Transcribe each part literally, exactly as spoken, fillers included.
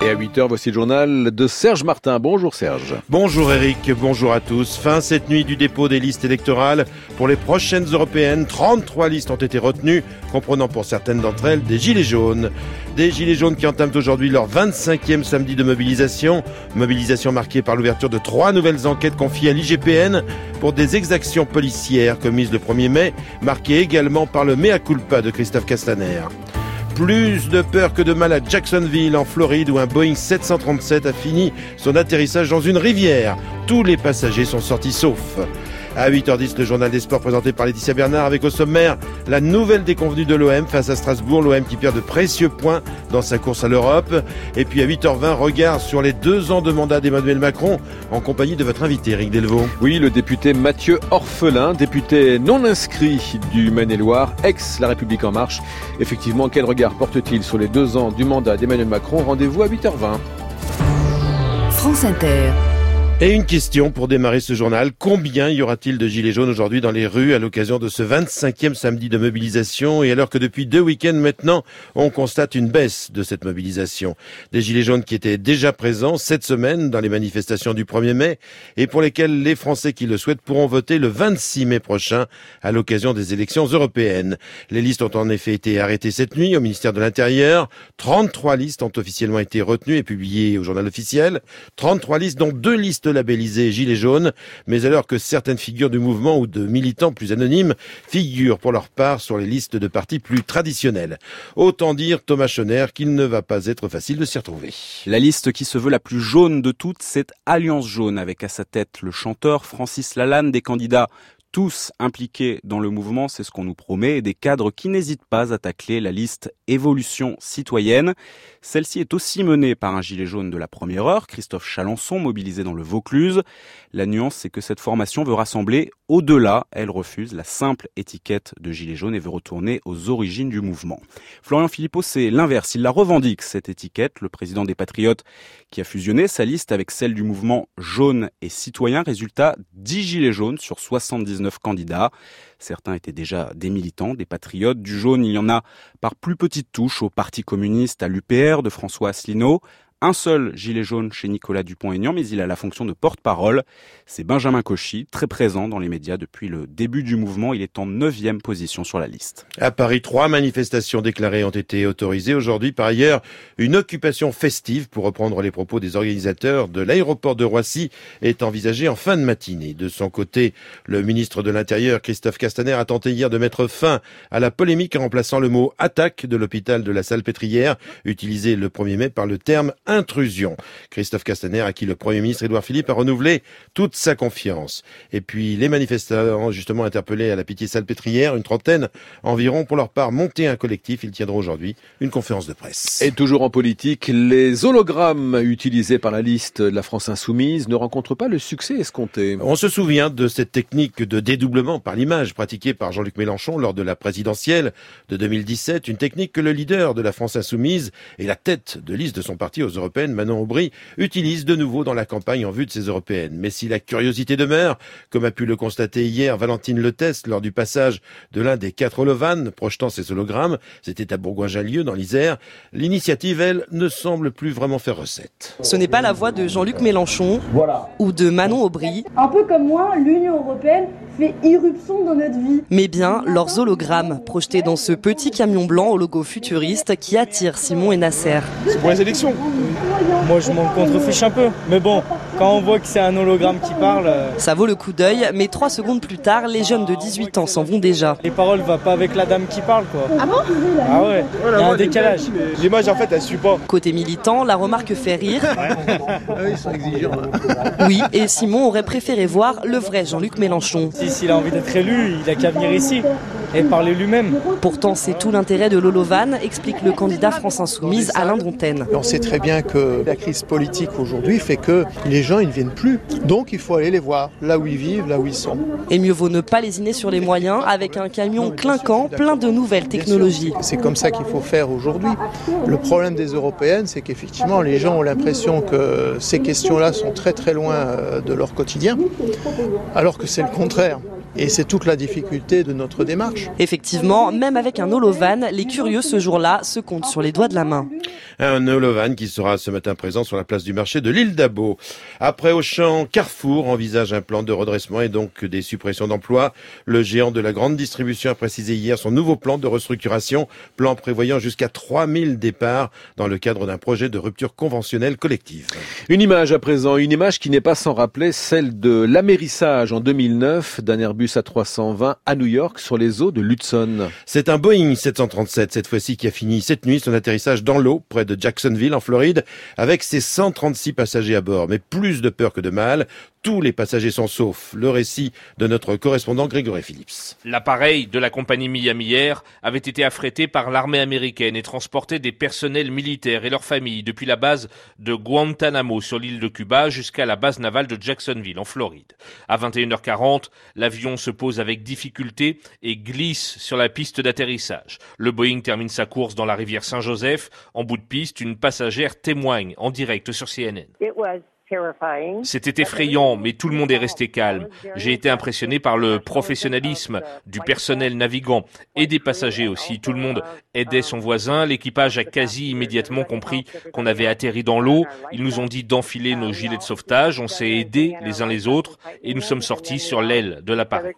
Et à huit heures, voici le journal de Serge Martin. Bonjour Serge. Bonjour Eric, bonjour à tous. Fin cette nuit du dépôt des listes électorales. Pour les prochaines européennes, trente-trois listes ont été retenues, comprenant pour certaines d'entre elles des gilets jaunes. Des gilets jaunes qui entament aujourd'hui leur vingt-cinquième samedi de mobilisation. Mobilisation marquée par l'ouverture de trois nouvelles enquêtes confiées à l'I G P N pour des exactions policières commises le premier mai, marquées également par le mea culpa de Christophe Castaner. Plus de peur que de mal à Jacksonville, en Floride, où un Boeing sept cent trente-sept a fini son atterrissage dans une rivière. Tous les passagers sont sortis saufs. À huit heures dix, le journal des sports présenté par Laetitia Bernard avec au sommaire la nouvelle déconvenue de l'O M face à Strasbourg. L'O M qui perd de précieux points dans sa course à l'Europe. Et puis à huit heures vingt, regard sur les deux ans de mandat d'Emmanuel Macron en compagnie de votre invité Eric Delvaux. Oui, le député Mathieu Orphelin, député non inscrit du Maine-et-Loire, ex-La République En Marche. Effectivement, quel regard porte-t-il sur les deux ans du mandat d'Emmanuel Macron? Rendez-vous à huit heures vingt. France Inter. Et une question pour démarrer ce journal. Combien y aura-t-il de gilets jaunes aujourd'hui dans les rues à l'occasion de ce vingt-cinquième samedi de mobilisation, et alors que depuis deux week-ends maintenant, on constate une baisse de cette mobilisation? Des gilets jaunes qui étaient déjà présents cette semaine dans les manifestations du premier mai et pour lesquels les Français qui le souhaitent pourront voter le vingt-six mai prochain à l'occasion des élections européennes. Les listes ont en effet été arrêtées cette nuit au ministère de l'Intérieur. trente-trois listes ont officiellement été retenues et publiées au journal officiel. trente-trois listes dont deux listes labellisés Gilets jaunes, mais alors que certaines figures du mouvement ou de militants plus anonymes figurent pour leur part sur les listes de partis plus traditionnels. Autant dire, Thomas Schoner, qu'il ne va pas être facile de s'y retrouver. La liste qui se veut la plus jaune de toutes, c'est Alliance Jaune, avec à sa tête le chanteur Francis Lalanne, des candidats tous impliqués dans le mouvement, c'est ce qu'on nous promet, et des cadres qui n'hésitent pas à tacler la liste Évolution Citoyenne. Celle-ci est aussi menée par un gilet jaune de la première heure, Christophe Chalençon, mobilisé dans le Vaucluse. La nuance, c'est que cette formation veut rassembler au-delà. Elle refuse la simple étiquette de gilet jaune et veut retourner aux origines du mouvement. Florian Philippot, c'est l'inverse. Il la revendique, cette étiquette. Le président des Patriotes qui a fusionné sa liste avec celle du mouvement jaune et citoyen. Résultat, dix gilets jaunes sur soixante-dix-neuf candidats. Certains étaient déjà des militants, des patriotes. Du jaune, il y en a par plus petite touche au Parti communiste, à l'U P R de François Asselineau. Un seul gilet jaune chez Nicolas Dupont-Aignan, mais il a la fonction de porte-parole. C'est Benjamin Cauchy, très présent dans les médias depuis le début du mouvement. Il est en neuvième position sur la liste. À Paris, trois manifestations déclarées ont été autorisées aujourd'hui. Par ailleurs, une occupation festive, pour reprendre les propos des organisateurs de l'aéroport de Roissy, est envisagée en fin de matinée. De son côté, le ministre de l'Intérieur, Christophe Castaner, a tenté hier de mettre fin à la polémique en remplaçant le mot « attaque » de l'hôpital de la Salpêtrière, utilisé le premier mai par le terme intrusion. Christophe Castaner, à qui le Premier ministre Édouard Philippe a renouvelé toute sa confiance. Et puis les manifestants, justement interpellés à la Pitié-Salpêtrière, une trentaine environ, pour leur part monté un collectif. Ils tiendront aujourd'hui une conférence de presse. Et toujours en politique, les hologrammes utilisés par la liste de la France Insoumise ne rencontrent pas le succès escompté. On se souvient de cette technique de dédoublement par l'image pratiquée par Jean-Luc Mélenchon lors de la présidentielle de deux mille dix-sept, une technique que le leader de la France Insoumise et la tête de liste de son parti aux européennes, Manon Aubry, utilise de nouveau dans la campagne en vue de ces européennes. Mais si la curiosité demeure, comme a pu le constater hier Valentine Leteste lors du passage de l'un des quatre holovannes projetant ces hologrammes, c'était à Bourgoin-Jallieu dans l'Isère, l'initiative, elle, ne semble plus vraiment faire recette. Ce n'est pas la voix de Jean-Luc Mélenchon voilà. ou de Manon Aubry. Un peu comme moi, l'Union européenne fait irruption dans notre vie. Mais bien leurs hologrammes, projetés dans ce petit camion blanc au logo futuriste qui attire Simon et Nasser. C'est pour les élections. Moi je m'en contrefiche un peu, mais bon, quand on voit que c'est un hologramme qui parle... Euh... Ça vaut le coup d'œil, mais trois secondes plus tard, les jeunes de dixhuit ans s'en vont déjà. Les paroles ne vont pas avec la dame qui parle, quoi. Ah bon? Ah ouais, il y a un décalage. L'image en fait elle suit pas. Côté militant, la remarque fait rire. Ils sont exigeants. Oui, et Simon aurait préféré voir le vrai Jean-Luc Mélenchon. Si, s'il a envie d'être élu, il a qu'à venir ici et parler lui-même. Pourtant, c'est tout l'intérêt de l'Holovan, explique le candidat France Insoumise Alain Dronten. On sait très bien que la crise politique aujourd'hui fait que les gens ils ne viennent plus. Donc il faut aller les voir, là où ils vivent, là où ils sont. Et mieux vaut ne pas lésiner sur les moyens avec un camion clinquant plein de nouvelles technologies. C'est comme ça qu'il faut faire aujourd'hui. Le problème des européennes, c'est qu'effectivement les gens ont l'impression que ces questions-là sont très très loin de leur quotidien, alors que c'est le contraire. Et c'est toute la difficulté de notre démarche. Effectivement, même avec un holovan, les curieux ce jour-là se comptent sur les doigts de la main. Un holovan qui sera ce matin présent sur la place du marché de l'île d'Abo. Après Auchan, Carrefour envisage un plan de redressement et donc des suppressions d'emplois. Le géant de la grande distribution a précisé hier son nouveau plan de restructuration, plan prévoyant jusqu'à trois mille départs dans le cadre d'un projet de rupture conventionnelle collective. Une image à présent, une image qui n'est pas sans rappeler celle de l'amérissage en deux mille neuf d'un Airbus A trois cent vingt à New York sur les eaux de l'Hudson. C'est un Boeing sept cent trente-sept cette fois-ci qui a fini cette nuit son atterrissage dans l'eau près de Jacksonville en Floride avec ses cent trente-six passagers à bord. Mais plus de peur que de mal, tous les passagers sont saufs. Le récit de notre correspondant Grégory Phillips. L'appareil de la compagnie Miami Air avait été affrété par l'armée américaine et transportait des personnels militaires et leurs familles depuis la base de Guantanamo sur l'île de Cuba jusqu'à la base navale de Jacksonville en Floride. À vingt et une heures quarante, l'avion se pose avec difficulté et glisse sur la piste d'atterrissage. Le Boeing termine sa course dans la rivière Saint-Joseph. En bout de piste, une passagère témoigne en direct sur C N N. C'était effrayant, mais tout le monde est resté calme. J'ai été impressionné par le professionnalisme du personnel navigant et des passagers aussi. Tout le monde aidait son voisin. L'équipage a quasi immédiatement compris qu'on avait atterri dans l'eau. Ils nous ont dit d'enfiler nos gilets de sauvetage. On s'est aidés les uns les autres et nous sommes sortis sur l'aile de l'appareil.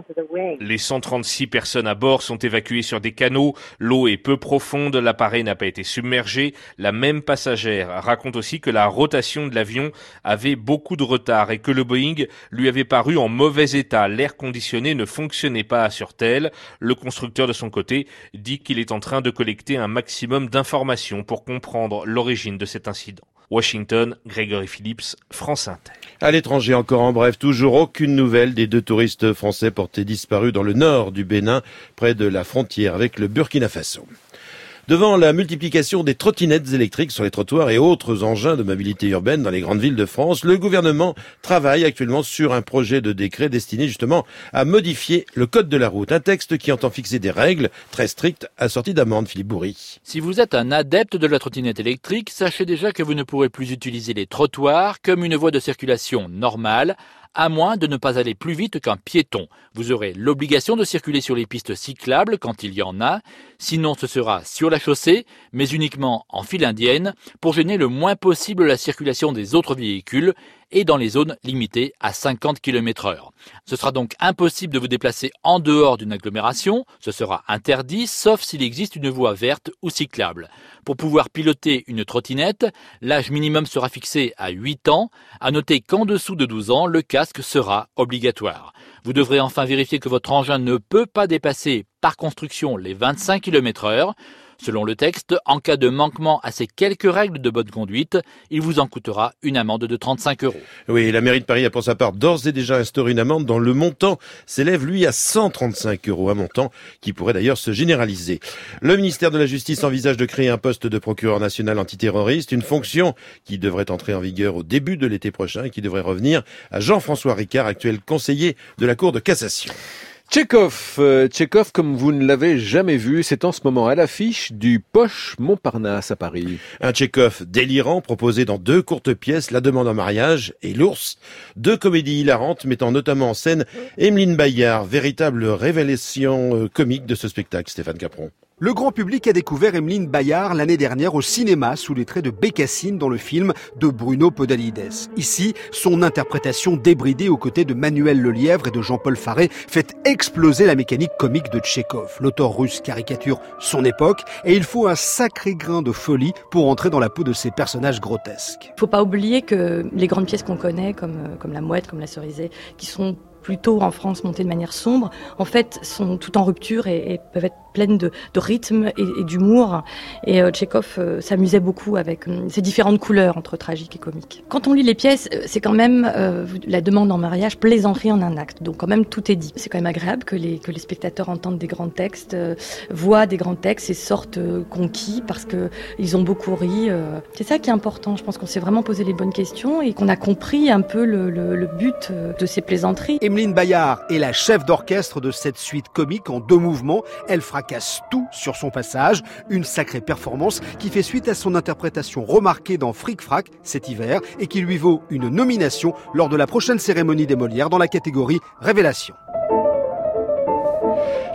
Les cent trente-six personnes à bord sont évacuées sur des canaux. L'eau est peu profonde. L'appareil n'a pas été submergé. La même passagère raconte aussi que la rotation de l'avion avait beaucoup de retard et que le Boeing lui avait paru en mauvais état. L'air conditionné ne fonctionnait pas à Surtel. Le constructeur de son côté dit qu'il est en train de collecter un maximum d'informations pour comprendre l'origine de cet incident. Washington, Grégory Phillips, France Inter. À l'étranger encore en bref, toujours aucune nouvelle des deux touristes français portés disparus dans le nord du Bénin, près de la frontière avec le Burkina Faso. Devant la multiplication des trottinettes électriques sur les trottoirs et autres engins de mobilité urbaine dans les grandes villes de France, le gouvernement travaille actuellement sur un projet de décret destiné justement à modifier le code de la route. Un texte qui entend fixer des règles très strictes assorties d'amendes. Philippe Bourri. Si vous êtes un adepte de la trottinette électrique, sachez déjà que vous ne pourrez plus utiliser les trottoirs comme une voie de circulation normale, à moins de ne pas aller plus vite qu'un piéton. Vous aurez l'obligation de circuler sur les pistes cyclables quand il y en a, sinon ce sera sur la chaussée, mais uniquement en file indienne, pour gêner le moins possible la circulation des autres véhicules et dans les zones limitées à cinquante kilomètres heure. Ce sera donc impossible de vous déplacer en dehors d'une agglomération, ce sera interdit sauf s'il existe une voie verte ou cyclable. Pour pouvoir piloter une trottinette, l'âge minimum sera fixé à huit ans. À noter qu'en dessous de douze ans, le casque sera obligatoire. Vous devrez enfin vérifier que votre engin ne peut pas dépasser par construction les vingt-cinq kilomètres heure. Selon le texte, en cas de manquement à ces quelques règles de bonne conduite, il vous en coûtera une amende de trente-cinq euros. Oui, la mairie de Paris a pour sa part d'ores et déjà instauré une amende dont le montant s'élève lui à cent trente-cinq euros, un montant qui pourrait d'ailleurs se généraliser. Le ministère de la Justice envisage de créer un poste de procureur national antiterroriste, une fonction qui devrait entrer en vigueur au début de l'été prochain et qui devrait revenir à Jean-François Ricard, actuel conseiller de la Cour de cassation. Tchekhov, euh, Tchekhov, comme vous ne l'avez jamais vu, c'est en ce moment à l'affiche du Poche Montparnasse à Paris. Un Tchekhov délirant proposé dans deux courtes pièces, La demande en mariage et L'ours. Deux comédies hilarantes mettant notamment en scène Emeline Bayard, véritable révélation euh, comique de ce spectacle, Stéphane Capron. Le grand public a découvert Emeline Bayard l'année dernière au cinéma sous les traits de Bécassine dans le film de Bruno Podalides. Ici, son interprétation débridée aux côtés de Manuel Lelièvre et de Jean-Paul Faré fait exploser la mécanique comique de Tchekhov. L'auteur russe caricature son époque et il faut un sacré grain de folie pour entrer dans la peau de ces personnages grotesques. Il ne faut pas oublier que les grandes pièces qu'on connaît, comme, comme La Mouette, comme La Cerisée, qui sont plutôt en France montées de manière sombre, en fait sont tout en rupture et, et peuvent être pleines de, de rythme et, et d'humour. Et euh, Tchekhov euh, s'amusait beaucoup avec euh, ces différentes couleurs entre tragique et comique. Quand on lit les pièces, euh, c'est quand même euh, la demande en mariage, plaisanterie en un acte. Donc quand même tout est dit. C'est quand même agréable que les, que les spectateurs entendent des grands textes, euh, voient des grands textes et sortent euh, conquis parce que ils ont beaucoup ri. Euh. C'est ça qui est important. Je pense qu'on s'est vraiment posé les bonnes questions et qu'on a compris un peu le, le, le but de ces plaisanteries. Emeline Bayard est la chef d'orchestre de cette suite comique en deux mouvements. Elle fracasse tout sur son passage. Une sacrée performance qui fait suite à son interprétation remarquée dans Fric Frac cet hiver et qui lui vaut une nomination lors de la prochaine cérémonie des Molières dans la catégorie Révélation.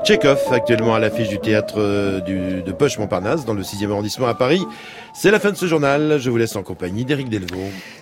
Tchekhov, actuellement à l'affiche du théâtre euh, du, de Poche-Montparnasse, dans le sixième arrondissement à Paris. C'est la fin de ce journal. Je vous laisse en compagnie d'Éric Delvaux.